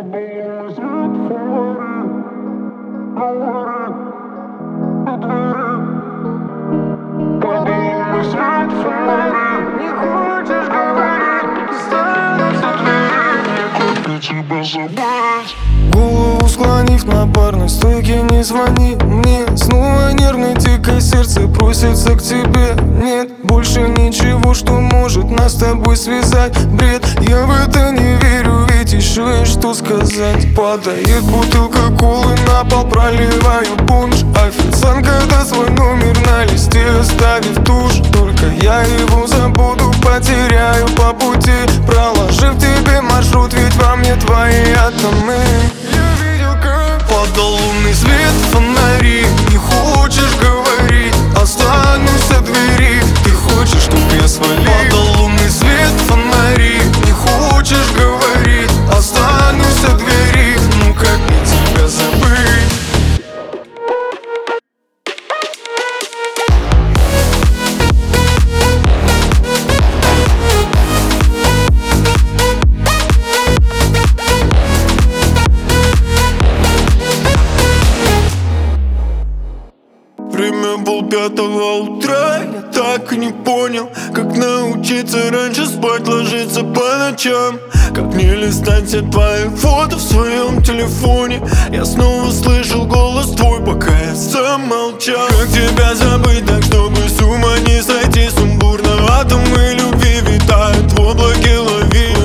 Голову склонив на барной стойке, не звони мне. Снова нервное дикое сердце просится к тебе. Нет больше ничего, что может нас с тобой связать. Бред, я в это не верю, ведь еще есть что сказать. Падает бутылка колы на пол, проливаю пунш. Официантка даст свой номер на листе, оставив тушь. Только я его забуду, потеряю по пути, проложив тебе маршрут, ведь во мне твои атомы. Я видел, как падал лунный свет, фонари. Не хочешь говорить, останусь от двери. Ты хочешь, чтоб я свалил? Падал лунный свет, фонари. Не хочешь говорить, останусь от двери. Ну как мне тебя забыть? Время 5:30 утра, я так и не понял, как научиться раньше спать, ложиться по ночам. Как не листать все твои фото в своем телефоне. Я снова слышал голос твой, пока я сам молчал. Как тебя забыть так, чтобы с ума не сойти? Сумбурно атомы любви витают в облаке, лови.